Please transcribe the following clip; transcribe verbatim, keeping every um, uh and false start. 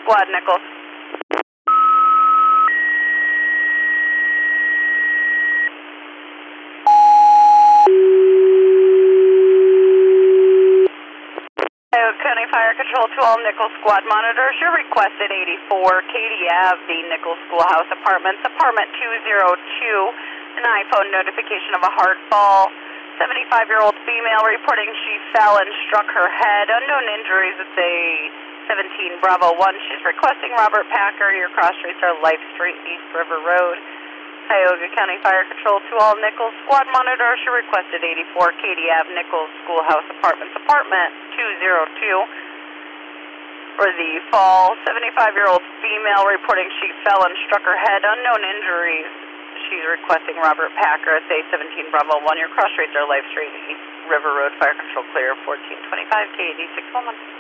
Squad, Nichols. Tioga County Fire Control to all Nichols Squad monitors. Your request at eighty-four Katy Ave, the Nichols Schoolhouse Apartments, apartment two oh two. An iPhone notification of a hard fall. seventy-five-year-old female reporting she fell and struck her head. Unknown injuries at the seventeen Bravo one. She's requesting Robert Packer. Your cross streets are Life Street, East River Road. Tioga County Fire Control to all Nichols Squad monitors. Your request at eighty-four Katy Ave, Nichols Schoolhouse Apartments, apartment two oh two. For the fall, seventy-five-year-old female reporting she fell and struck her head. Unknown injuries. She's requesting Robert Packer at the seventeen Bravo one. Your cross streets are Life Street, East River Road. Fire Control clear, fourteen twenty-five K D six one one.